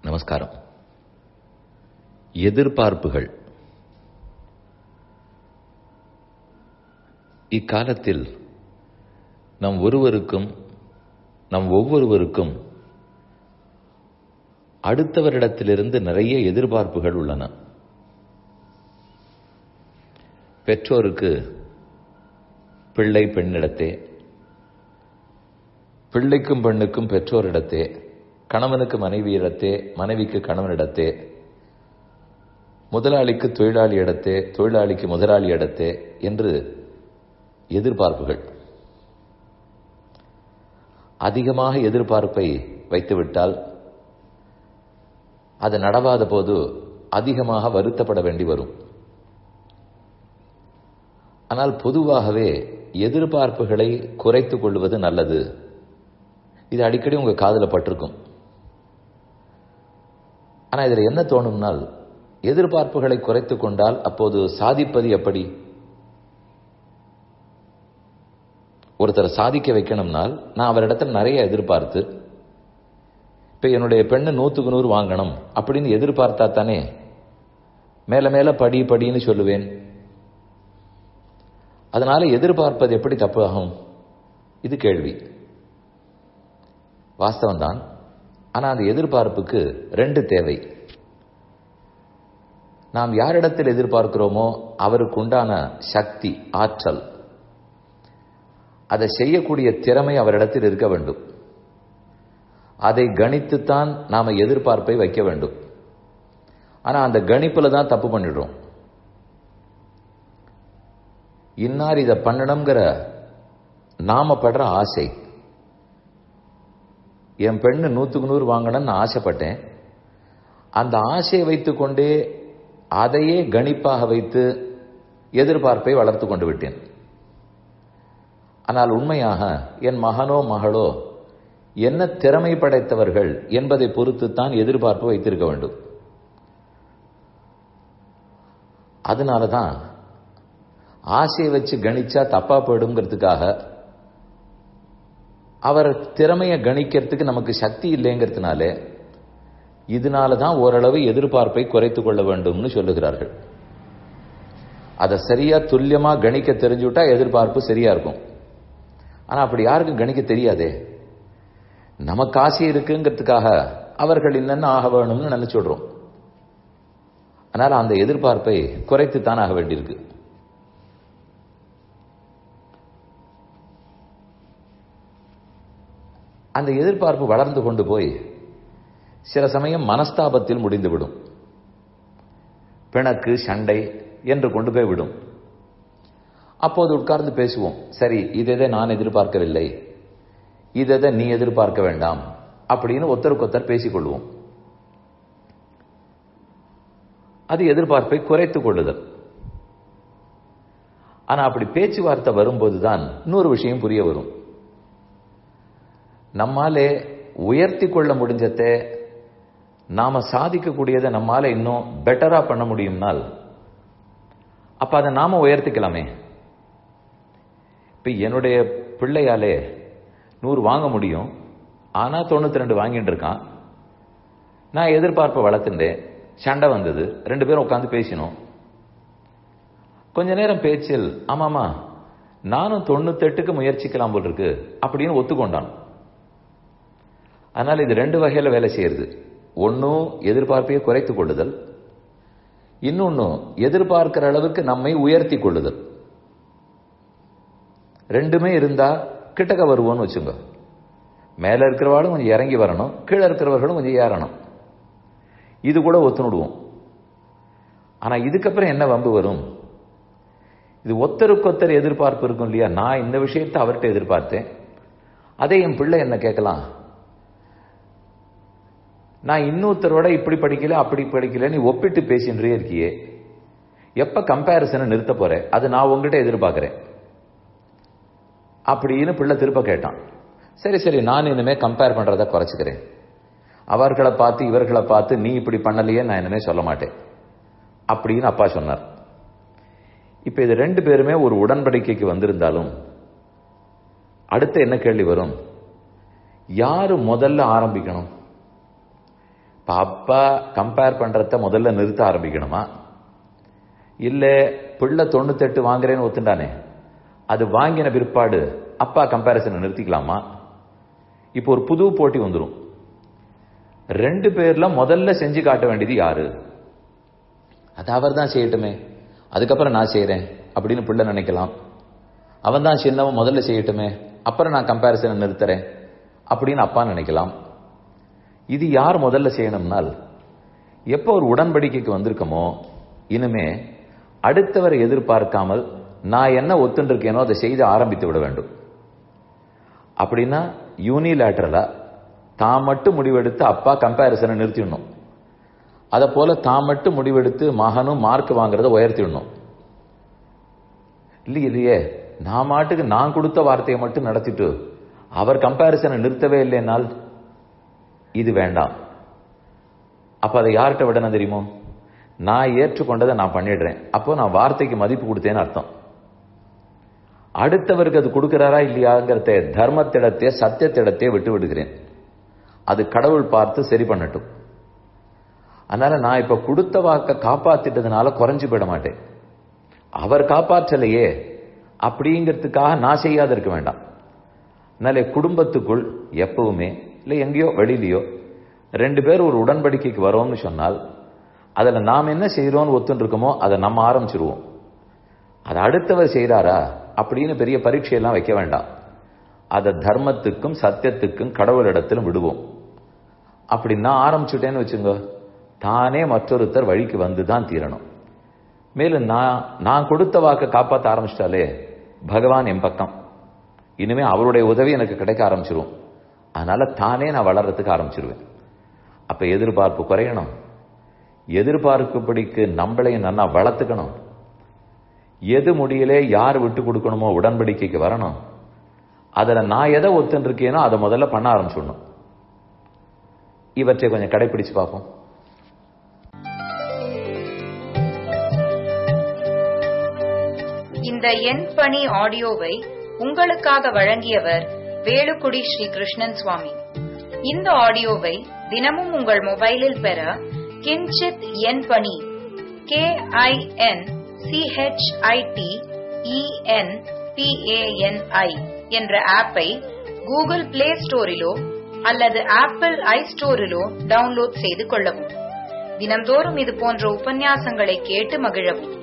நமஸ்காரம். எதிர்பார்ப்புகள். இக்காலத்தில் நம் ஒவ்வொருவருக்கும் அடுத்தவரிடத்திலிருந்து நிறைய எதிர்பார்ப்புகள் உள்ளன. பெற்றோருக்கு பிள்ளை பெண்ணிடத்தே, பிள்ளைக்கும் பெண்ணுக்கும் பெற்றோரிடத்தே, கணவனுக்கு மனைவியிடத்தே, மனைவிக்கு கணவனிடத்தே, முதலாளிக்கு தொழிலாளியிடத்தே, தொழிலாளிக்கு முதலாளியிடத்தே என்று எதிர்பார்ப்புகள். அதிகமாக எதிர்பார்ப்பை வைத்துவிட்டால் அது நடவாத போது அதிகமாக வருத்தப்பட வேண்டி வரும். ஆனால் பொதுவாகவே எதிர்பார்ப்புகளை குறைத்துக் கொள்வது நல்லது. இது அடிக்கடி உங்க காதுல பட்டிருக்கும். ஆனா இதுல என்ன தோணும்னால், எதிர்பார்ப்புகளை குறைத்துக் கொண்டால் அப்போது சாதிப்பது எப்படி? ஒருத்தரை சாதிக்க வைக்கணும்னால் நான் அவரிடத்தில் நிறைய எதிர்பார்த்து, இப்ப என்னுடைய பெண்ணு 100க்கு 100 வாங்கணும் அப்படின்னு எதிர்பார்த்தா தானே மேல மேல படின்னு சொல்லுவேன். அதனால எதிர்பார்ப்பது எப்படி தப்பு ஆகும்? இது கேள்வி. வாஸ்தவம் தான். ஆனா அந்த எதிர்பார்ப்புக்கு 2 தேவை. நாம் யாரிடத்தில் எதிர்பார்க்கிறோமோ அவருக்கு உண்டான சக்தி, ஆற்றல், அதை செய்யக்கூடிய திறமை அவரிடத்தில் இருக்க வேண்டும். அதை கணித்துத்தான் நாம எதிர்பார்ப்பை வைக்க வேண்டும். ஆனா அந்த கணிப்புல தான் தப்பு பண்ணிடுறோம். இன்னார் இதை பண்ணணுங்கிற நாம படுற ஆசை, என் பெண்ணு 100க்கு 100 வாங்கணும்னு ஆசைப்பட்டேன். அந்த ஆசையை வைத்துக்கொண்டே அதையே கணிப்பாக வைத்து எதிர்பார்ப்பை வளர்த்து கொண்டு விட்டேன். ஆனால் உண்மையாக என் மகனோ மகளோ என்ன திறமை படைத்தவர்கள் என்பதை பொறுத்துத்தான் எதிர்பார்ப்பு வைத்திருக்க வேண்டும். அதனாலதான் ஆசையை வச்சு கணிச்சா தப்பா போயிடுங்கிறதுக்காக, அவர் திறமையை கணிக்கிறதுக்கு நமக்கு சக்தி இல்லைங்கிறதுனால, இதனாலதான் ஓரளவு எதிர்பார்ப்பை குறைத்துக் கொள்ள வேண்டும்னு சொல்லுகிறார்கள். அதை சரியா துல்லியமா கணிக்க தெரிஞ்சுட்டா எதிர்பார்ப்பு சரியா இருக்கும். ஆனா அப்படி யாருக்கும் கணிக்க தெரியாதே. நமக்கு ஆசை இருக்குங்கிறதுக்காக அவர்கள் என்னென்ன ஆக வேணும்னு நினைச்சுடுறோம். அதனால அந்த எதிர்பார்ப்பை குறைத்துத்தான் ஆக வேண்டியிருக்கு. அந்த எதிர்பார்ப்பு வளர்ந்து கொண்டு போய் சில சமயம் மனஸ்தாபத்தில் முடிந்துவிடும். பிணக்கு, சண்டை என்று கொண்டு போய் விடும். அப்போது உட்கார்ந்து பேசுவோம். சரி, இதை நான் எதிர்பார்க்கவில்லை, இதை நீ எதிர்பார்க்க வேண்டாம் அப்படின்னு ஒருத்தருக்கொத்தர் பேசிக்கொள்வோம். அது எதிர்பார்ப்பை குறைத்துக் கொள்ளுதல். ஆனா அப்படி பேச்சுவார்த்தை வரும்போதுதான் இன்னொரு விஷயம் புரிய வரும். நம்மாலே உயர்த்தி கொள்ள முடிஞ்சதை, நாம சாதிக்கக்கூடியதை நம்மால இன்னும் பெட்டரா பண்ண முடியும்னால் அப்ப அதை நாம உயர்த்திக்கலாமே. இப்ப என்னுடைய பிள்ளையாலே 100 வாங்க முடியும், ஆனா 92 வாங்கிட்டு இருக்கான். நான் எதிர்பார்ப்பை வளர்த்துட்டேன். சண்டை வந்தது, 2 பேரும் உட்காந்து பேசினோம். கொஞ்ச நேரம் பேச்சில் ஆமாமா நானும் 98க்கு முயற்சிக்கலாம் போல் இருக்கு அப்படின்னு ஒத்துக்கொண்டான். அதனால இது 2 வகையில வேலை செய்யறது. ஒன்னும் எதிர்பார்ப்பையை குறைத்துக் கொள்ளுதல், இன்னொன்னு எதிர்பார்க்கிற அளவுக்கு நம்மை உயர்த்தி கொள்ளுதல். 2மே இருந்தா கிட்டக்க வருவோம்னு வச்சுங்க. மேல இருக்கிறவாளும் கொஞ்சம் இறங்கி வரணும், கீழே இருக்கிறவர்களும் கொஞ்சம் ஏறணும். இது கூட ஒத்துணுடுவோம். ஆனா இதுக்கப்புறம் என்ன வம்பு வரும்? இது ஒத்தருக்கொத்தர் எதிர்பார்ப்பு இருக்கும் இல்லையா? நான் இந்த விஷயத்தை அவர்கிட்ட எதிர்பார்த்தேன், அதே என் பிள்ளை என்ன கேட்கலாம், நான் இன்னொருத்தரோட இப்படி படிக்கல அப்படி படிக்கல, நீ ஒப்பிட்டு பேசின்றே இருக்கியே, எப்ப கம்பேரிசனை நிறுத்த போற? அது நான் உங்ககிட்ட எதிர்பார்க்கிறேன் அப்படின்னு பிள்ளை திருப்ப கேட்டான். சரி நான் இனிமே கம்பேர் பண்றதை குறைச்சுக்கிறேன். அவர்களை பார்த்து இவர்களை பார்த்து நீ இப்படி பண்ணலையே நான் இனிமே சொல்ல மாட்டேன் அப்படின்னு அப்பா சொன்னார். இப்ப இது 2 பேருமே ஒரு உடன்படிக்கைக்கு வந்திருந்தாலும் அடுத்து என்ன கேள்வி வரும்? யாரு முதல்ல ஆரம்பிக்கணும்? இப்ப அப்பா கம்பேர் பண்றத முதல்ல நிறுத்த ஆரம்பிக்கணுமா, இல்ல பிள்ளை 98 வாங்குறேன்னு ஒத்துண்டானே, அது வாங்கின பிற்பாடு அப்பா கம்பேரிசனை நிறுத்திக்கலாமா? இப்போ ஒரு புது போட்டி வந்துடும். 2 பேர்ல முதல்ல செஞ்சு காட்ட வேண்டியது யாரு? அது அவர் தான் செய்யட்டுமே, அதுக்கப்புறம் நான் செய்யறேன் அப்படின்னு பிள்ளை நினைக்கலாம். அவன் தான் சின்னவன், முதல்ல செய்யட்டுமே, அப்புறம் நான் கம்பேரிசனை நிறுத்துறேன் அப்படின்னு அப்பா நினைக்கலாம். இது யார் முதல்ல செய்யணும்னால், எப்போ ஒரு உடன்படிக்கைக்கு வந்திருக்கமோ இனிமே அடுத்தவரை எதிர்பார்க்காமல் நான் என்ன ஒத்துன்னு இருக்கேனோ அதை செய்து ஆரம்பித்து விட வேண்டும். அப்படின்னா யூனிலேட்டரலா தான் மட்டும் முடிவெடுத்து அப்பா கம்பேரிசனை நிறுத்திடணும். அதை போல தான் மட்டும் முடிவெடுத்து மகனும் மார்க் வாங்குறத உயர்த்திடணும். இல்லையே, நான் மாட்டுக்கு நான் கொடுத்த வார்த்தையை மட்டும் நடத்திட்டு அவர் கம்பேரிசனை நிறுத்தவே இல்லைன்னால் இது வேண்டாம். அப்ப அதை யார்கிட்ட விடணும் தெரியுமோ? நான் ஏற்றுக்கொண்டதை நான் பண்ணிடுறேன், அப்போ நான் வார்த்தைக்கு மதிப்பு கொடுத்தேன்னு அர்த்தம். அடுத்தவருக்கு அது கொடுக்கிறாரா இல்லையாங்கிறத தர்மத்திடத்தே சத்தியத்திடத்தே விட்டு விடுகிறேன். அது கடவுள் பார்த்து சரி பண்ணட்டும். அதனால நான் இப்ப கொடுத்த வாக்க காப்பாத்திட்டதுனால குறைஞ்சு போயிட மாட்டேன். அவர் காப்பாற்றலையே அப்படிங்கிறதுக்காக நான் செய்யாத இருக்க வேண்டாம். அதனால குடும்பத்துக்குள் எப்பவுமே இல்லை எங்கேயோ வெளியிலையோ 2 பேர் ஒரு உடன்படிக்கைக்கு வரோம்னு சொன்னால் அதுல நாம் என்ன செய்யறோம்னு ஒத்துன்னு இருக்கோமோ அதை நம்ம ஆரம்பிச்சிருவோம். அதை அடுத்தவர் செய்யறாரா அப்படின்னு பெரிய பரீட்சையெல்லாம் வைக்க வேண்டாம். அதை தர்மத்துக்கும் சத்தியத்துக்கும் கடவுளிடத்திலும் விடுவோம். அப்படி நான் ஆரம்பிச்சுட்டேன்னு வச்சுங்க, தானே மற்றொருத்தர் வழிக்கு வந்து தான் தீரணும். மேலும் நான் கொடுத்த வாக்கை காப்பாற்ற ஆரம்பிச்சிட்டாலே பகவான் என் பக்கம், இனிமே அவருடைய உதவி எனக்கு கிடைக்க ஆரம்பிச்சிரும். அதனால தானே நான் வளர்றதுக்கு ஆரம்பிச்சிருவேன். அப்ப எதிர்பார்ப்பு குறையணும். எதிர்பார்ப்புப்படிக்கு நம்மளையும் நல்லா வளர்த்துக்கணும். எது முடியலே யார் விட்டு கொடுக்கணுமோ உடன்படிக்கைக்கு வரணும். அதுல நான் எதை ஒத்துன்னு இருக்கேனோ அதை முதல்ல பண்ண ஆரம்பிச்சிடணும். இவற்றை கொஞ்சம் கடைபிடிச்சு பார்ப்போம். இந்த என் பணி ஆடியோவை உங்களுக்காக வழங்கியவர் வேலுக்குடி ஸ்ரீ கிருஷ்ணன் சுவாமி. இந்த ஆடியோவை தினமும் உங்கள் மொபைலில் பெற கிஞ்சித் என் பணி KINCHITENPANI என்ற ஆப்பை கூகுள் பிளே ஸ்டோரிலோ அல்லது ஆப்பிள் ஐஸ்டோரிலோ டவுன்லோட் செய்து கொள்ளவும். தினம்தோறும் இது போன்ற உபன்யாசங்களை கேட்டு மகிழவும்.